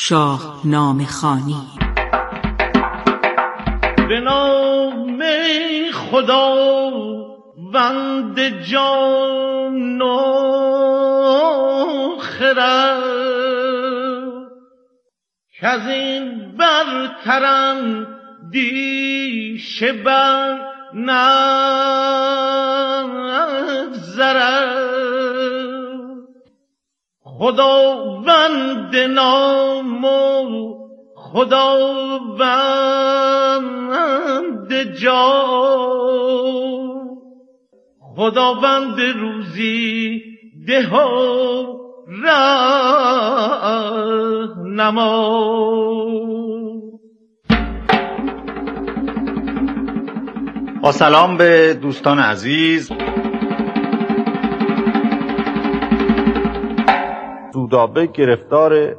شاهنامه خوانی. به نام خدا وند جان و خرد که از این برترم دیشه بر نگذرد خداوند نام و خداوند جان خداوند روزی ده و رهنما. با سلام به دوستان عزیز. سودابه گرفتار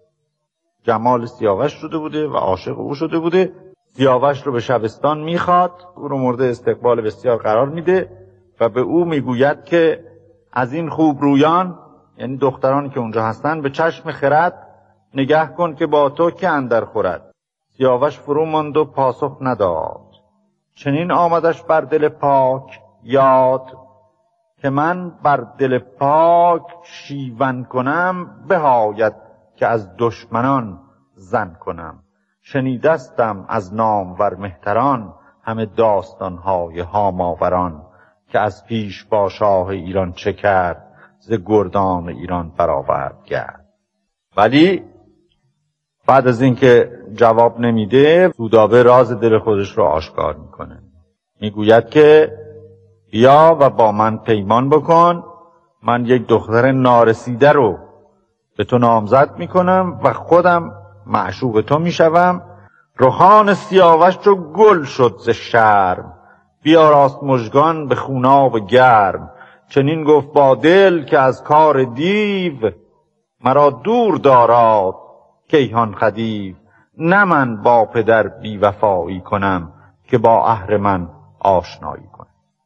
جمال سیاوش شده بوده و عاشق او شده بوده. سیاوش رو به شبستان میخواد، او رو مورد استقبال بسیار قرار میده و به او میگوید که از این خوب رویان، یعنی دخترانی که اونجا هستن، به چشم خرد نگه کن که با تو که اندر خورد. سیاوش فرو ماند و پاسخ نداد. چنین آمدش بر دل پاک یاد که من بر دل پاک شیون کنم، بهاید که از دشمنان زن کنم. شنیدستم از نامور مهتران، همه داستانهای هاماوران، که از پیش با شاه ایران چه کرد، ز گردان ایران برآورد گرد. ولی بعد از اینکه جواب نمیده، سودابه راز دل خودش رو آشکار میکنه. میگوید که بیا و با من پیمان بکن، من یک دختر نارسیده رو به تو نامزد میکنم و خودم معشوق تو میشوم. رخان سیاوش چو گل شد ز شرم، بیاراست مژگان به خوناب گرم. چنین گفت با دل که از کار دیو، مرا دور داراد کیهان خدیو. نه من با پدر بی وفایی کنم، که با اهرمن آشنایی کنم.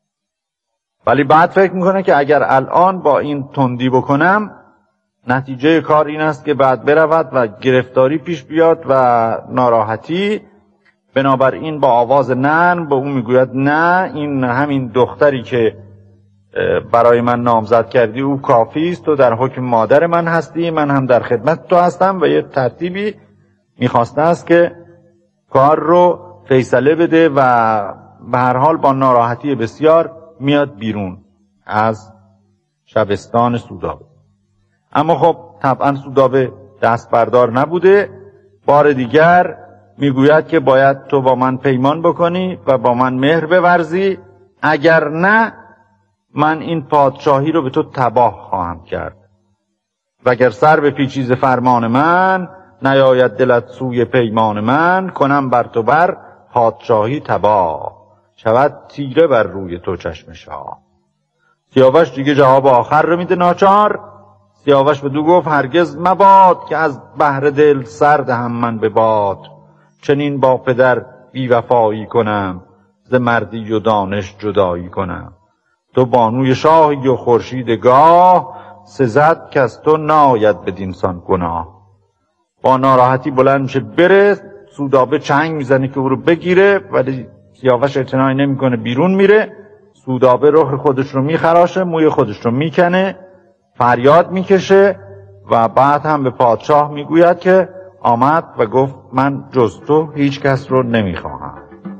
ولی بعد فکر میکنه که اگر الان با این تندی بکنم، نتیجه کار این است که بعد برود و گرفتاری پیش بیاد و ناراحتی. بنابراین با آواز نرم به اون میگوید نه، این همین دختری که برای من نامزد کردی او کافی است، تو در حکم مادر من هستی، من هم در خدمت تو هستم. و یه ترتیبی میخواسته است که کار رو فیصله بده و به هر حال با ناراحتی بسیار میاد بیرون از شبستان سودابه. اما خب طبعا سودابه دست بردار نبوده. بار دیگر میگوید که باید تو با من پیمان بکنی و با من مهر بورزی، اگر نه من این پادشاهی رو به تو تباه خواهم کرد. وگر سر به پیچیز فرمان من، نیاید دلت سوی پیمان من. کنم بر تو بر پادشاهی تباه، شود تیره بر روی تو چشم شاه. سیاوش دیگه جواب آخر رو میده ناچار. سیاوش به دو گفت هرگز مباد، که از بحر دل سرد هم من به باد. چنین با پدر بی وفایی کنم، ز مردی و دانش جدایی کنم. تو بانوی شاهی و خورشید گاه، سزد که از تو ناید بدینسان گناه. با ناراحتی بلند میشه بره. سودابه چنگ میزنه که او رو بگیره، ولی سیاوش اعتنایی نمیکنه، بیرون میره. سودابه رخ خودش رو میخراشه، موی خودش رو میکنه، فریاد میکشه و بعد هم به پادشاه میگوید که آمد و گفت من جز تو هیچ کس رو نمیخواهم.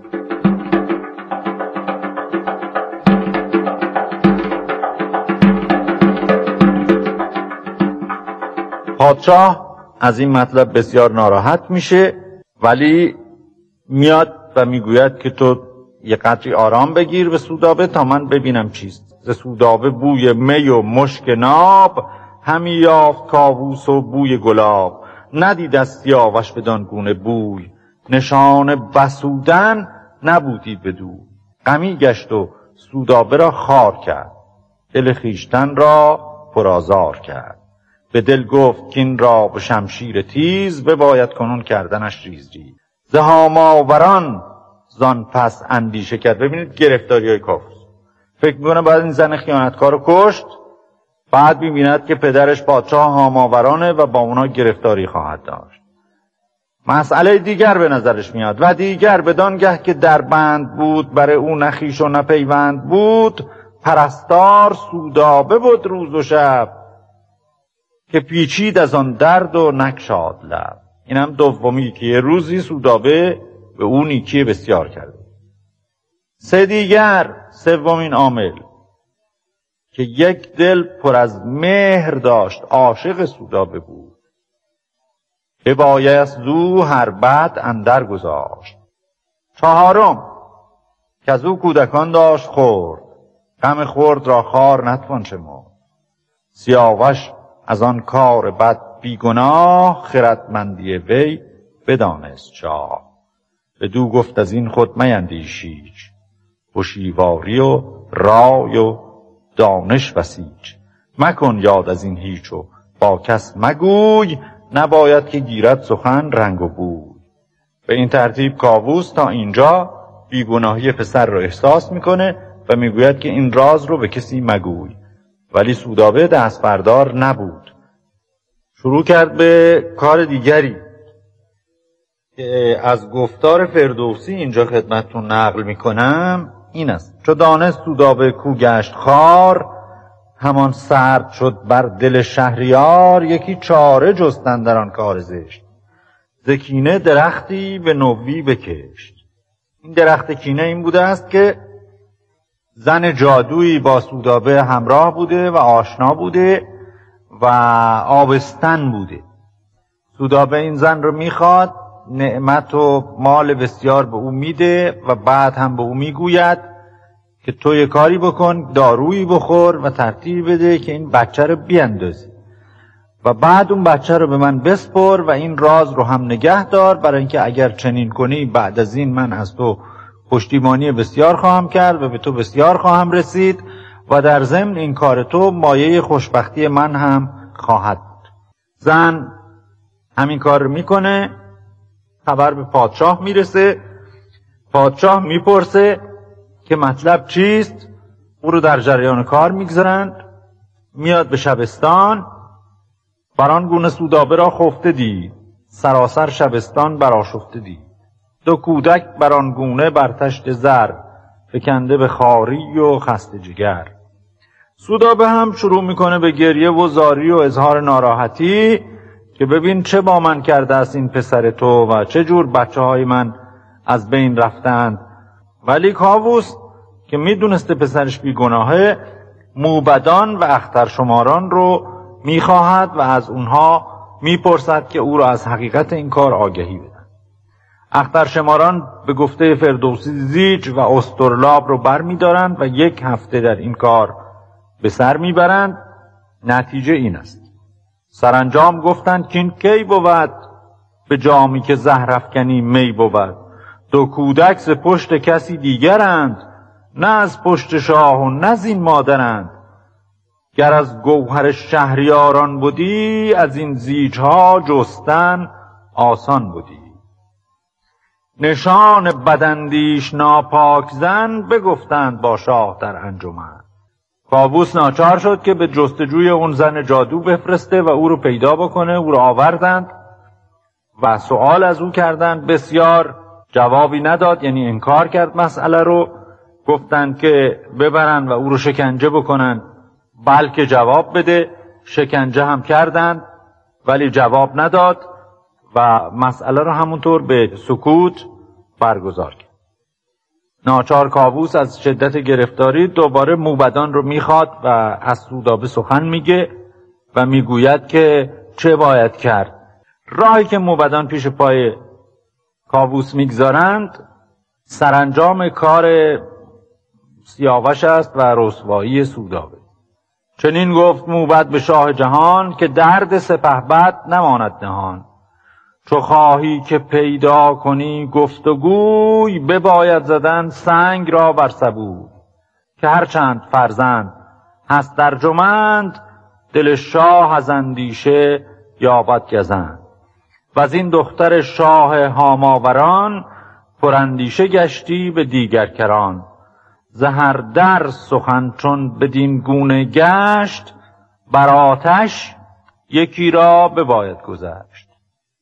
پادشاه از این مطلب بسیار ناراحت میشه، ولی میاد و میگوید که تو یه قدری آرام بگیر به سودابه تا من ببینم چیست. ز سودابه بوی می و مشک ناب، همی یافت کاووس و بوی گلاب. ندید از سیاوش بدان گونه بوی، نشان بسودن نبودی بدو. غمی گشت و سودابه را خوار کرد، دل خویشتن را پرآزار کرد. به دل گفت کین را به شمشیر تیز، بباید کنون کردنش ریز ریز. ز هاماوران زان پس اندیشه کرد. ببینید گرفتاری های کافر. فکر میکنه باید این زن خیانتکار رو کشت. بعد میبیند که پدرش پادشاه هاماورانه و با اونا گرفتاری خواهد داشت. مسئله دیگر به نظرش میاد و دیگر بدانگه که در بند بود، برای او نخیش و نپیوند بود. پرستار سودابه بود روز و شب، که پیچید از آن درد و نگشاد لب. این هم دومی که یه روزی سودابه به او نیکی بسیار کرده. سومین عامل که یک دل پر از مهر داشت، عاشق سودابه بود. ببایست زو هر بد اندر گذاشت. چهارم که از او کودکان داشت خورد، غم خورد را خار نتوان شمرد. سیاوش از آن کار بد بیگناه، خردمندی وی بدانست شاه. بدو گفت از این خود میندیش هیچ، هوشیواری و رای و دانش بسیج. مکن یاد از این هیچ و با کس مگوی، نباید که گیرد سخن رنگ و بوی. به این ترتیب کاووس تا اینجا بیگناهی پسر رو احساس میکنه و میگوید که این راز رو به کسی مگوی. ولی سودابه دست بردار نبود، شروع کرد به کار دیگری که از گفتار فردوسی اینجا خدمتتون نقل میکنم. این است: چو دانست سودابه کو گشت خوار، همان سرد شد بر دل شهریار. یکی چاره جستن در آن کار زشت، ز کینه درختی به نوی بکشت. این درخت کینه این بوده است که زن جادویی با سودابه همراه بوده و آشنا بوده و آبستن بوده. سودابه این زن رو میخواد، نعمت و مال بسیار به او میده و بعد هم به او میگوید که تو یه کاری بکن، دارویی بخور و ترتیب بده که این بچه رو بیندازی و بعد اون بچه رو به من بسپر و این راز رو هم نگه دار، برای اینکه اگر چنین کنی بعد از این من از تو پشتیبانی بسیار خواهم کرد و به تو بسیار خواهم رسید و در ضمن این کار تو مایه خوشبختی من هم خواهد بود. زن همین کار رو میکنه، خبر به پادشاه میرسه. پادشاه میپرسه که مطلب چیست، او رو در جریان کار میگذارند. میاد به شبستان، بران گونه سودابه را خفته دید، سراسر شبستان برآشفته دید. دو کودک بران گونه بر تشت زر، فکنده به خواری و خسته جگر. سودابه هم شروع میکنه به گریه و زاری و اظهار ناراحتی که ببین چه با من کرده است این پسر تو و چه جور بچه های من از بین رفتند. ولی کاووس که میدونسته پسرش بیگناهه، موبدان و اخترشماران رو میخواهد و از اونها میپرسد که او را از حقیقت این کار آگهی بدن. اخترشماران به گفته فردوسی زیج و استرلاب رو بر میدارند و 1 هفته در این کار به سر میبرند. نتیجه این است: سرانجام گفتند که این کی بود، به جامی که زهر افکنی می بود. 2 کودک ز پشت کسی دیگرند، نه از پشت شاه و نه زین مادرند. گر از گوهر شهریاران بودی، از این زیجها جستن آسان بودی. نشان بداندیش ناپاک زن، بگفتند با شاه در انجمن. کاووس ناچار شد که به جستجوی اون زن جادو بفرسته و او رو پیدا بکنه. او رو آوردند و سوال از او کردند، بسیار جوابی نداد، یعنی انکار کرد مسئله رو. گفتند که ببرن و او رو شکنجه بکنن بلکه جواب بده. شکنجه هم کردند ولی جواب نداد و مسئله رو همونطور به سکوت برگزار کرد. ناچار کاووس از شدت گرفتاری دوباره موبدان رو میخواد و از سودابه سخن میگه و میگوید که چه باید کرد. راهی که موبدان پیش پای کاووس میگذارند سرانجام کار سیاوش است و رسوایی سودابه. چنین گفت موبد به شاه جهان، که درد سپهبد نماند نهان. چو خواهی که پیدا کنی گفتگوی، بباید زدن سنگ را بر سبوی. که هرچند فرزند هست ارجمند، دل شاه از اندیشه یابد گزند. و از این دختر شاه هاماوران، پراندیشه گشتی به دیگر کران. زهر در سخن چون بدین گونه گشت، بر آتش یکی را بباید گذشت.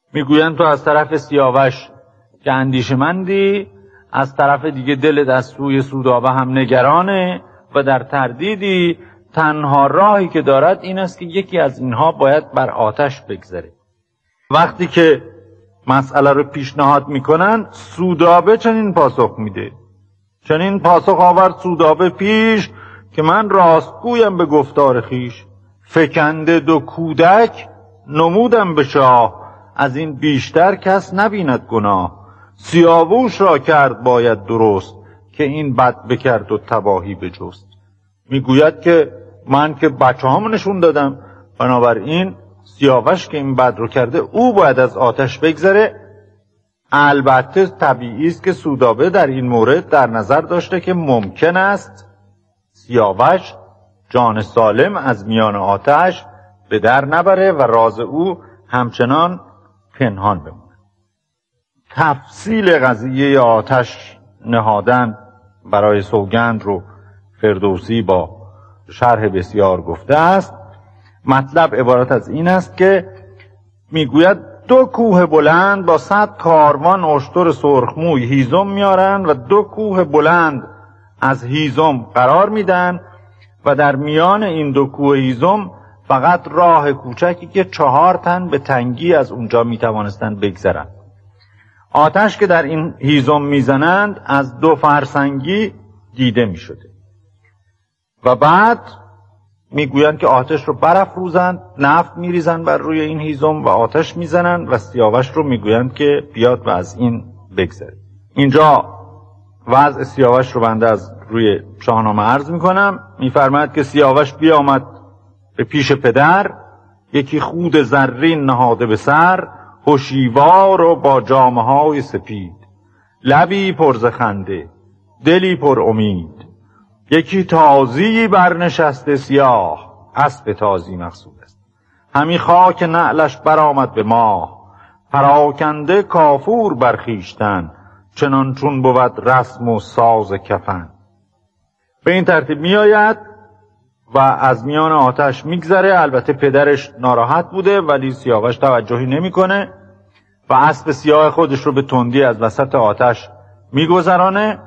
میگویند تو از طرف سیاوش که اندیشمندی، از طرف دیگه دلت از سوی سودابه هم نگرانه و در تردیدی. تنها راهی که دارد این است که یکی از اینها باید بر آتش بگذره. وقتی که مسئله رو پیشنهاد میکنن، سودابه چنین پاسخ میده، چنین پاسخ آورد سودابه پیش که من راستگویم به گفتار خیش. فکنده دو کودک نمودم به شاه، از این بیشتر کس نبیند گناه. سیاووش را کرد باید درست، که این بد بکرد و تباهی بجست. میگوید که من که بچه هامو نشون دادم، بنابراین سیاوش که این بد رو کرده او باید از آتش بگذره. البته طبیعی است که سودابه در این مورد در نظر داشته که ممکن است سیاوش جان سالم از میان آتش به در نبره و راز او همچنان پنهان بمونه. تفصیل قضیه آتش نهادن برای سوگند رو فردوسی با شرح بسیار گفته است. مطلب عبارت از این است که میگوید دو کوه بلند با 100 کاروان اشتر سرخموی هیزم میارن و 2 کوه بلند از هیزم قرار میدن و در میان این 2 کوه هیزم فقط راه کوچکی که 4 تن به تنگی از اونجا میتوانستن بگذرن. آتش که در این هیزم میزنند از 2 فرسنگی دیده میشده و بعد میگویند که آتش رو برافروزند، نفت میریزند بر روی این هیزم و آتش میزنند و سیاوش رو میگویند که بیاد و از این بگذره. اینجا وضع سیاوش رو بنده از روی شاهنامه عرض میکنم. میفرماید که سیاوش بیامد به پیش پدر، یکی خود زرین نهاده به سر، هوشیوار و با جامه های سپید، لبی پر ز خنده دلی پر امید، یکی تازی برنشسته سیاه، اسب تازی مقصود است. همی خاک نعلش برآمد به ماه، پراکنده کافور برخیشتن، چنان چون بود رسم و ساز کفن. به این ترتیب می آید و از میان آتش میگذره. البته پدرش ناراحت بوده ولی سیاوش توجهی نمیکنه و اسب سیاه خودش رو به تندی از وسط آتش میگذرانه.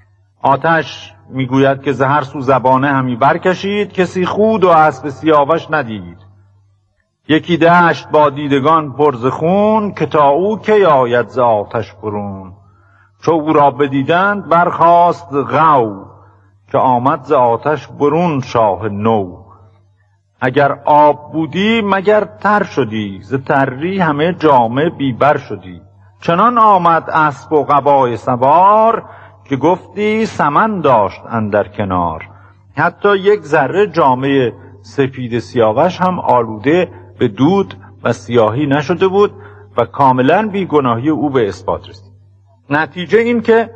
آتش میگوید که زهر سو زبانه همی برکشید، کسی خود و اسب سیاوش ندید. یکی دشت با دیدگان پر ز خون، که تا او کی آید ز آتش برون. چو او را بدیدند برخاست غو، که آمد ز آتش برون شاه نو. اگر آب بودی مگر تر شدی، ز تری همه جامه بیبر شدی. چنان آمد اسب و قبای سوار، که گفتی سمن داشت اندر کنار. حتی یک ذره جامه سپید سیاوش هم آلوده به دود و سیاهی نشده بود و کاملا بیگناهی او به اثبات رسید. نتیجه این که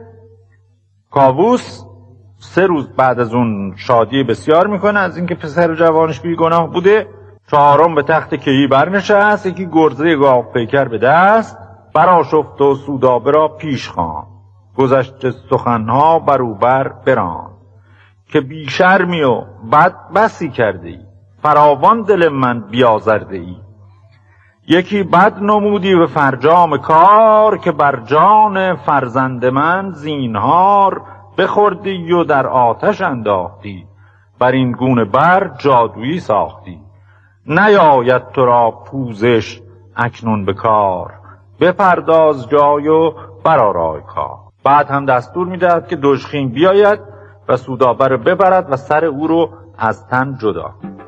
کاووس 3 روز بعد از اون شادی بسیار میکنه از اینکه پسر جوانش بیگناه بوده. 4م به تخت کیی برنشست، یکی گرزه گاو پیکر به دست، برآشفت و سودابه را پیش خواند. گذشته سخنها بروبر براند، که بی شرمی و بد بسی کرده ای، فراوان دل من بیازرده ای. یکی بد نمودی به فرجام کار، که بر جان فرزند من زینهار بخوردی و در آتش انداختی. بر این گونه بر جادویی ساختی. نیاید تو را پوزش اکنون به کار، بپرداز جای و برآرای کار. بعد هم دستور میدهد که دژخیم بیاید و سودابه رو ببرد و سر او رو از تن جدا.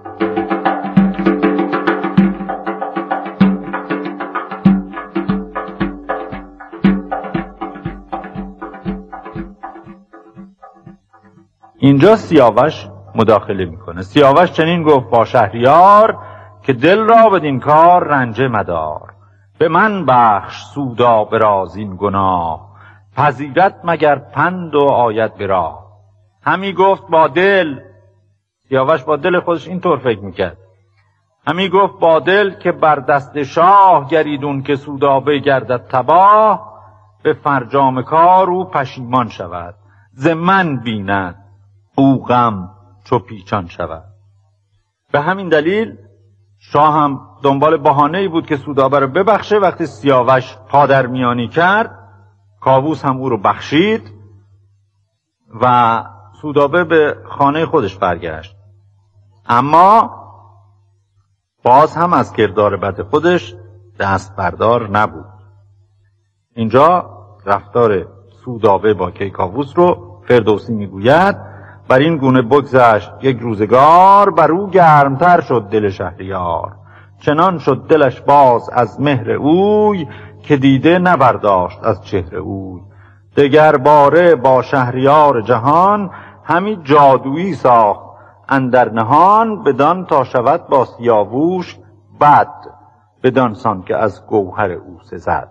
اینجا سیاوش مداخله میکنه. سیاوش چنین گفت با شهریار، که دل را بدین کار رنجه مدار. به من بخش سودابه را زین گناه، پذیرت مگر پند و آید به راه. همی گفت با دل، سیاوش با دل خودش اینطور فکر میکرد، همی گفت با دل که بر دست شاه گریدون که سودابه گردد تباه. به فرجام کار او پشیمان شود، ز من بیند او غم چو پیچان شود. به همین دلیل شاه هم دنبال بهانه‌ای بود که سودابه رو ببخشه. وقتی سیاوش پادرمیانی کرد، کاووس هم او رو بخشید و سودابه به خانه خودش برگشت. اما باز هم از کردار بد خودش دست بردار نبود. اینجا رفتار سودابه با کیکاووس رو فردوسی میگوید: بر این گونه بگذشت یک روزگار، بر او گرمتر شد دل شهریار. چنان شد دلش باز از مهر اوی، که دیده نبرداشت از چهر اوی. دگر باره با شهریار جهان، همی جادویی ساخت اندر نهان. بدان تا شود با سیاووش بد، بدان سان که از گوهر او سزد.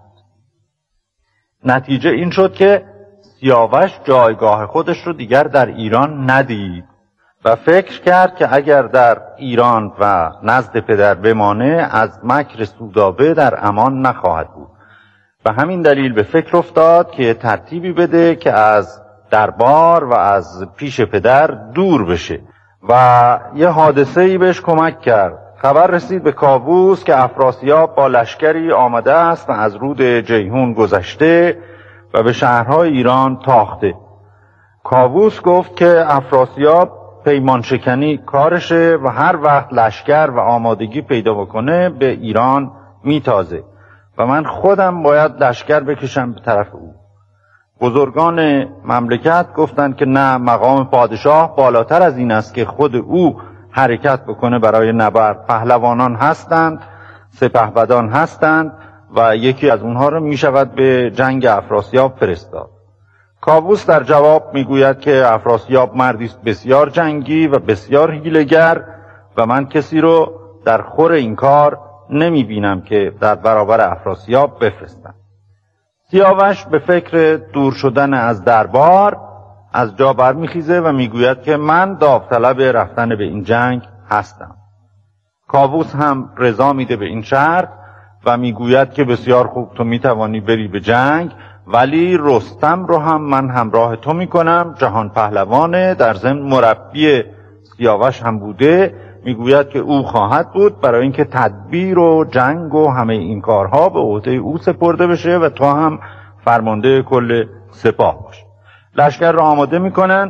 نتیجه این شد که سیاوش جایگاه خودش رو دیگر در ایران ندید و فکر کرد که اگر در ایران و نزد پدر بمانه، از مکر سودابه در امان نخواهد بود و همین دلیل به فکر افتاد که ترتیبی بده که از دربار و از پیش پدر دور بشه و یه حادثه‌ای بهش کمک کرد. خبر رسید به کاووس که افراسیاب با لشکری آمده است و از رود جیحون گذشته و به شهرهای ایران تاخته. کاووس گفت که افراسیاب پیمان شکنی کارشه و هر وقت لشکر و آمادگی پیدا بکنه به ایران میتازه و من خودم باید لشکر بکشم به طرف او. بزرگان مملکت گفتند که نه، مقام پادشاه بالاتر از این است که خود او حرکت بکنه برای نبرد. پهلوانان هستند، سپهبدان هستند و یکی از اونها رو میشود به جنگ افراسیاب فرستاد. کاووس در جواب میگوید که افراسیاب مردی است بسیار جنگی و بسیار حیله‌گر و من کسی رو در خور این کار نمیبینم که در برابر افراسیاب بفرستم. سیاوش به فکر دور شدن از دربار از جا برمیخیزه و میگوید که من داوطلب رفتن به این جنگ هستم. کاووس هم رضا میده به این شرط و میگوید که بسیار خوب، تو میتوانی بری به جنگ، ولی رستم رو هم من همراه تو میکنم. جهان پهلوانه، در ضمن مربی سیاوش هم بوده. میگوید که او خواهد بود برای اینکه تدبیر و جنگ و همه این کارها به عهده او سپرده بشه و تو هم فرمانده کل سپاه باش. لشکر رو آماده میکنن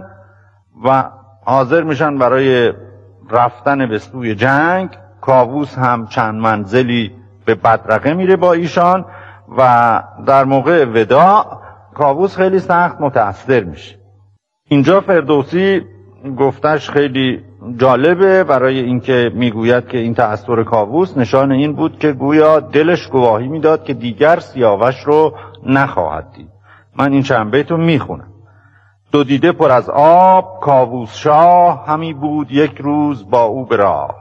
و حاضر میشن برای رفتن به سوی جنگ. کاووس هم چند منزلی به بدرقه میره با ایشان و در موقع وداع کاووس خیلی سخت متأثر میشه. اینجا فردوسی گفتش خیلی جالبه برای اینکه میگوید که این تأثیر کاووس نشان این بود که گویا دلش گواهی میداد که دیگر سیاوش رو نخواهد دید. من این چند بیت رو میخونم: دو دیده پر از آب کاووس شاه، همی بود یک روز با او به راه.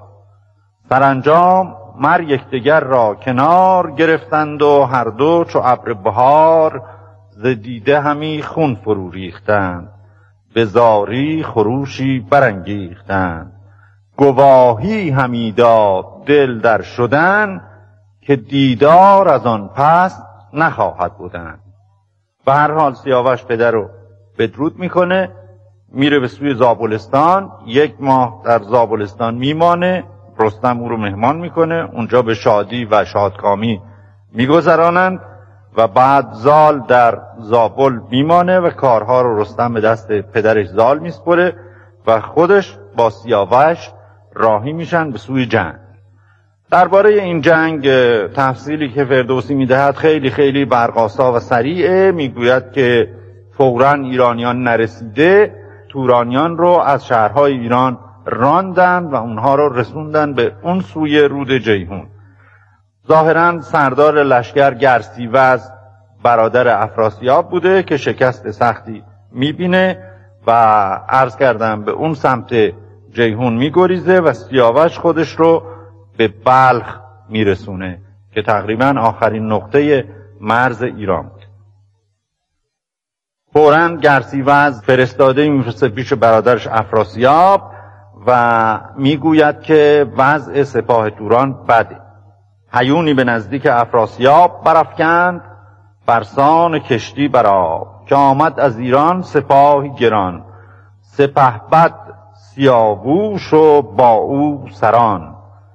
سرانجام مر یکدیگر را کنار، گرفتند و هر دو چو ابر بهار. ز دیده همی خون فرو ریختند، به زاری خروشی برانگیختند. گواهی همی داد دل در شدن، که دیدار از آن پس نخواهد بودن. به هر حال سیاوش پدر رو بدرود میکنه، میره به سوی زابلستان. 1 ماه در زابلستان میمانه. رستم او رو مهمان میکنه، اونجا به شادی و شادکامی میگذرانند و بعد زال در زابل میمانه و کارها رو رستم به دست پدرش زال میسپره و خودش با سیاوش راهی میشن به سوی جنگ. درباره این جنگ تفصیلی که فردوسی میدهد خیلی خیلی برقاسا و سریعه. میگوید که فوراً ایرانیان نرسیده، تورانیان رو از شهرهای ایران راندن و اونها رو رسوندن به اون سوی رود جیحون. ظاهراً سردار لشکر گرسیوز برادر افراسیاب بوده که شکست سختی میبینه و عرض کردم به اون سمت جیحون میگریزه و سیاوش خودش رو به بلخ میرسونه که تقریباً آخرین نقطه مرز ایران بود. فوراً گرسیوز فرستاده میفرسته پیش برادرش افراسیاب و میگوید که وضع سپاه توران بده. هیونی به نزدیک افراسیاب برافکند، فرسان کشتی بر آب. که آمد از ایران سپاهی گران، سپهبد سیاووش و با او سران.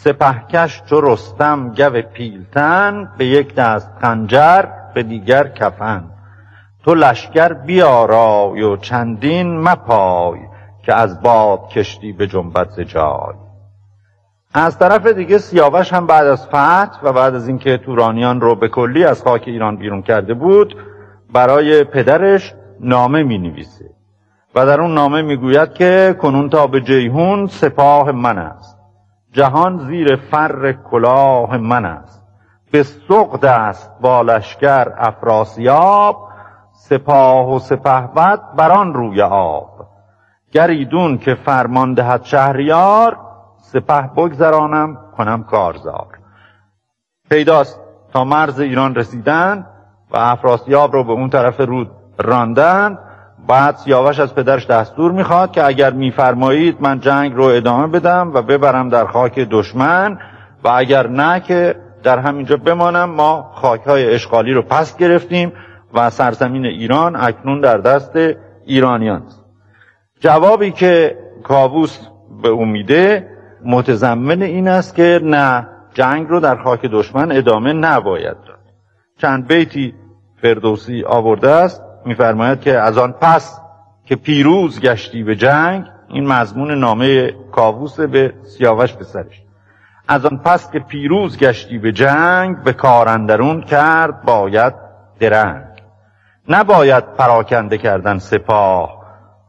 سپهکش چو رستم گو پیلتن، به یک دست خنجر به دیگر کفن. تو لشکر بیارای و چندین مپای، که از باد کشتی به جنبت ز جای. از طرف دیگه سیاوش هم بعد از فتح و بعد از اینکه تورانیان رو به کلی از خاک ایران بیرون کرده بود، برای پدرش نامه می نویسه و در اون نامه می گوید که کنون تا به جیهون سپاه من است، جهان زیر فر کلاه من است. به سقد است با لشکر افراسیاب، سپاه و سپهبد بران روی آب. گریدون که فرمان دهد شهریار، سپه بگذرانم کنم کارزار. پیداست تا مرز ایران رسیدن و افراسیاب رو به اون طرف رود راندن. بعد سیاوش از پدرش دستور میخواد که اگر میفرمایید من جنگ رو ادامه بدم و ببرم در خاک دشمن، و اگر نه که در همینجا بمانم. ما خاکهای اشغالی رو پس گرفتیم و سرزمین ایران اکنون در دست ایرانیان است. جوابی که کاووس به او میده متضمن این است که نه، جنگ رو در خاک دشمن ادامه نباید داد. چند بیتی فردوسی آورده است، میفرماید که از آن پس که پیروز گشتی به جنگ، این مضمون نامه کاووس به سیاوش پسرش، از آن پس که پیروز گشتی به جنگ، به کار اندرون کرد باید درنگ. نباید پراکنده کردن سپاه،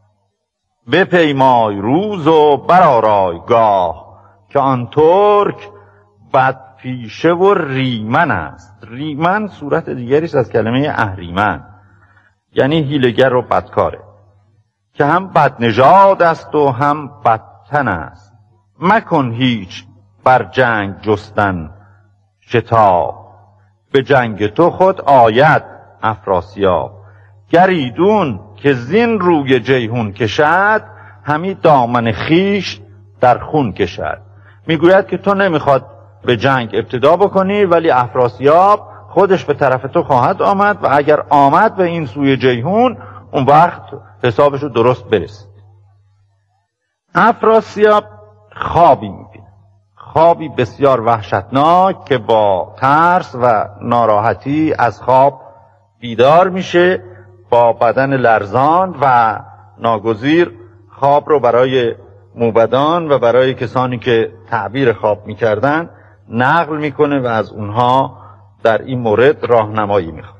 بپیمای روز و برآرای گاه. که آن ترک بدپیشه و ریمن است. ریمن صورت دیگری است از کلمه اهریمن، یعنی هیلگر و بدکاره، که هم بدنژاد است و هم بدتن است. مکن هیچ بر جنگ جستن شتاب، به جنگ تو خود آید افراسیاب. گریدون که زین روی جیهون کشد، همی دامن خیش در خون کشد. میگوید که تو نمیخواد به جنگ ابتدا بکنی، ولی افراسیاب خودش به طرف تو خواهد آمد و اگر آمد به این سوی جیهون، اون وقت حسابشو درست برسید. افراسیاب خوابی میبینه، خوابی بسیار وحشتناک که با ترس و ناراحتی از خواب بیدار میشه، با بدن لرزان و ناگزیر خواب رو برای موبدان و برای کسانی که تعبیر خواب میکردن نقل میکنه و از اونها در این مورد راهنمایی میخواد.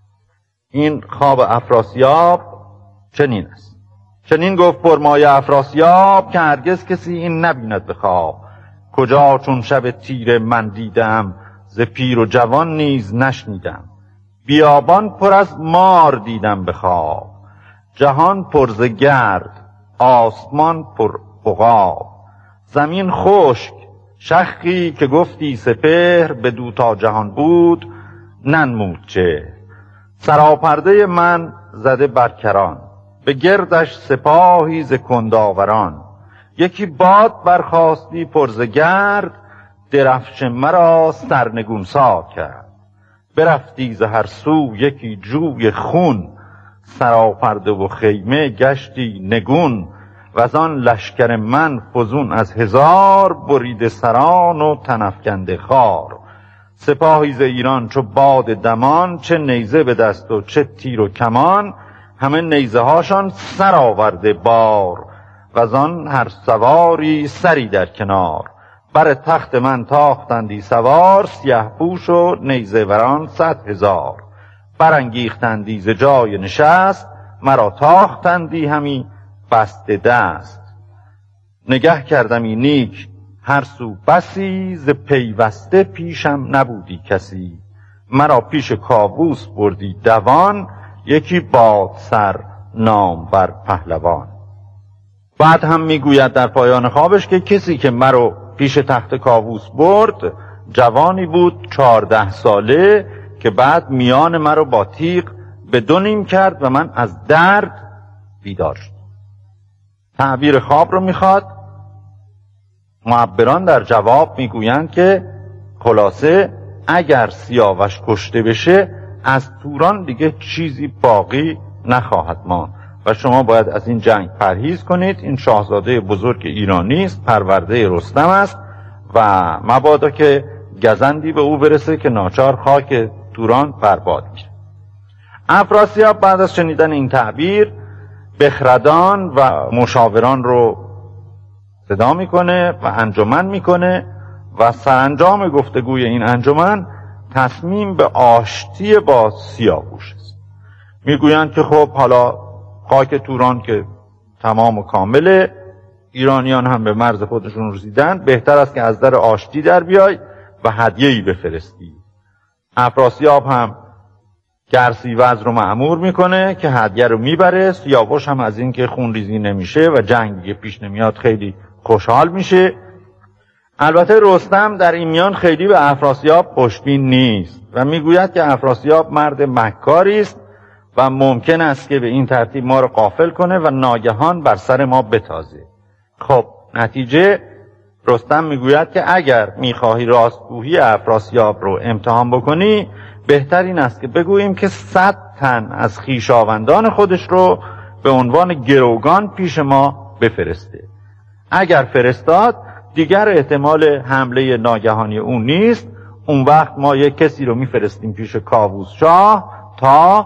این خواب افراسیاب چنین است: چنین گفت پرمایه افراسیاب، که هرگز کسی این نبیند به خواب. کجا چون شب تیره من دیدم، ز پیر و جوان نیز نشنیدم. بیابان پر از مار دیدم به خواب، جهان پر ز گرد آسمان پر عقاب. زمین خشک شخی که گفتی سپهر، بدو تا جهان بود ننمود چه. سراپرده من زده برکران، به گردش سپاهی ز کنداوران. یکی باد برخاستی پر ز گرد، درفش مرا سرنگونسا کرد. برفتی ز هر سو یکی جوی خون، سراپرده و خیمه گشتی نگون. وزان لشکر من فزون از 1000، بریده سران و تنفکنده خار. سپاهی ز ایران چو باد دمان، چه نیزه به دست و چه تیر و کمان. همه نیزه هاشان سر آورده بار، وزان هر سواری سری در کنار. بر تخت من تاختندی سوار، سیه پوش و نیزه وران 100,000. برانگیختندی ز جای نشست، مرا تاختندی همی بسته دست. نگه کردمی نیک هر سو بسی، ز پیوسته پیشم نبودی کسی. مرا پیش کاووس بردی دوان، یکی باد سر نام بر پهلوان. بعد هم میگوید در پایان خوابش که کسی که مرا پیش تخت کاووس برد جوانی بود 14 ساله، که بعد میان مرا با تیغ به 2 نیم کرد و من از درد بیدار شد. تعبیر خواب رو میخواد. معبران در جواب میگویند که خلاصه اگر سیاوش کشته بشه، از توران دیگه چیزی باقی نخواهد ماند و شما باید از این جنگ پرهیز کنید. این شاهزاده بزرگ ایرانی است، پرورده رستم است و مبادا که گزندی به او برسه که ناچار خاک توران برباد میشه. افراسیاب بعد از شنیدن این تعبیر بخردان و مشاوران رو صدا میکنه و انجمن میکنه و سرانجام گفتگوی این انجمن تصمیم به آشتی با سیاووش است. میگویند که خب حالا خاک توران که تمام و کامله، ایرانیان هم به مرز خودشون رسیدن، بهتر است که از در آشتی در بیای و هدیه‌ای بفرستی. افراسیاب هم گرسیوز رو مأمور میکنه که هدیه رو میبره. سیاوش هم از این که خونریزی نمیشه و جنگی پیش نمیاد خیلی خوشحال میشه. البته رستم در این میان خیلی به افراسیاب خوشبین نیست و میگوید که افراسیاب مرد مکاری است و ممکن است که به این ترتیب ما رو غافل کنه و ناگهان بر سر ما بتازه. خب نتیجه رستم میگوید که اگر میخواهی راستگویی افراسیاب رو امتحان بکنی، بهتر این است که بگوییم که 100 تن از خویشاوندان خودش رو به عنوان گروگان پیش ما بفرسته. اگر فرستاد دیگر احتمال حمله ناگهانی اون نیست. اون وقت ما یک کسی رو میفرستیم پیش کاووس شاه تا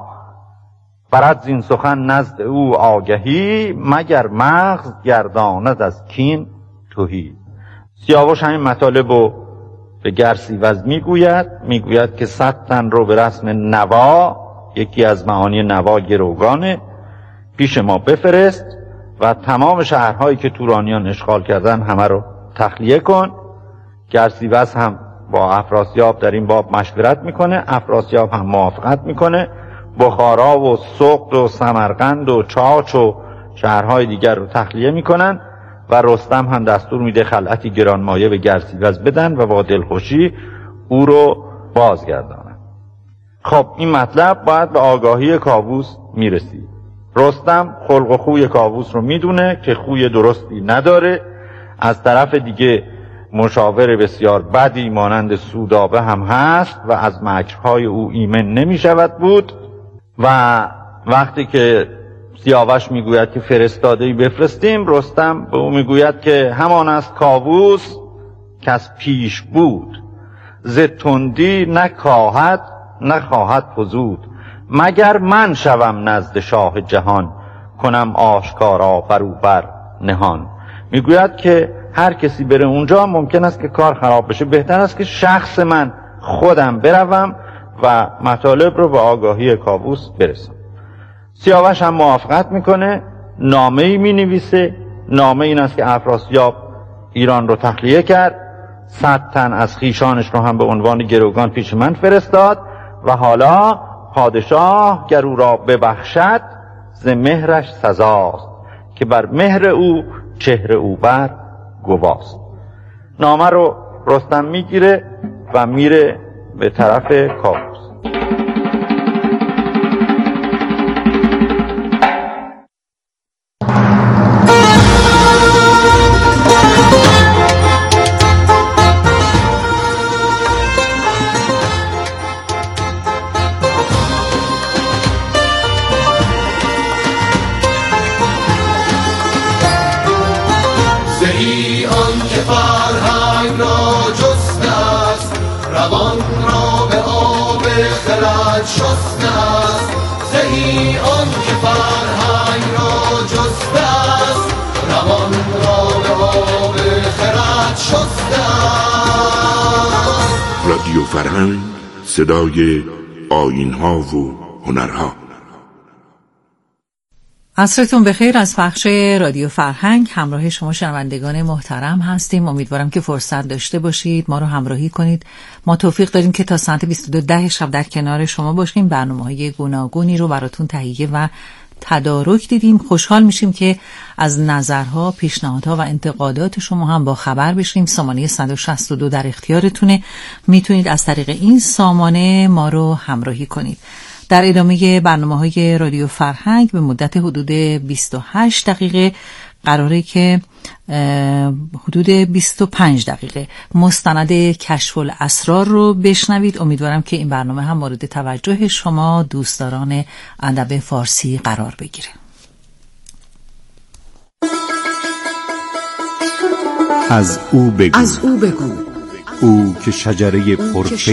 برد زین سخن نزد او آگهی، مگر مغز گرداند از کین تهی. سیاوش همین مطالب رو به گرسیوز میگوید که 100 تن رو به رسم نوا، یکی از معانی نوا گروگانه، پیش ما بفرست و تمام شهرهایی که تورانیان اشغال کردن همه رو تخلیه کن. گرسیوز هم با افراسیاب در این باب مشورت میکنه. افراسیاب هم موافقت میکنه. بخارا و سقط و سمرقند و چاچ و شهرهای دیگر رو تخلیه میکنن و رستم هم دستور میده خلعتی گرانمایه به گرسیوز بدن و با دلخوشی او رو بازگردانن. خب این مطلب باید به آگاهی کاووس میرسید. رستم خلق و خوی کاووس رو میدونه که خوی درستی نداره. از طرف دیگه مشاور بسیار بدی مانند سودابه هم هست و از مکرهای او ایمن نمیشود بود و وقتی که سیاوش میگوید که فرستاده‌ای بفرستیم، رستم به او میگوید که همان است کاووس که از پیش بود، ز تندی نخواهد فزود، مگر من شوم نزد شاه جهان، کنم آشکارا بر نهان. میگوید که هر کسی بره اونجا ممکن است که کار خراب بشه، بهتر است که شخص من خودم بروم و مطالب رو به آگاهی کاووس برسم. سیاوش هم موافقت میکنه، نامه‌ای مینویسه. نامه این است که افراسیاب ایران رو تخلیه کرد، 100 تن از خویشانش رو هم به عنوان گروگان پیش من فرستاد و حالا پادشاه گر او را ببخشد ز مهرش سزاست، که بر مهر او چهره او بر گواست. نامه رو رستم میگیره و میره به طرف کاووس. شسته است زهی آن که فرهنگ را جسته است، روان را به آب خرد شسته است. رادیو فرهنگ، صدای آیین‌ها و هنرها. عصرتون بخیر. از پخش رادیو فرهنگ همراه شما شنوندگان محترم هستیم. امیدوارم که فرصت داشته باشید ما رو همراهی کنید. ما توفیق داریم که تا ساعت 22 شب در کنار شما باشیم. برنامه‌های گوناگونی رو براتون تهیه و تدارک دیدیم. خوشحال میشیم که از نظرها، پیشنهادها و انتقادات شما هم با خبر بشیم. سامانه 162 در اختیارتونه. میتونید از طریق این سامانه ما رو همراهی کنید. در ادامه برنامه‌های رادیو فرهنگ به مدت حدود 28 دقیقه قراره که حدود 25 دقیقه مستند کشف الاسرار رو بشنوید. امیدوارم که این برنامه هم مورد توجه شما دوستداران ادب فارسی قرار بگیره. از او بگو او که شجره پرفکر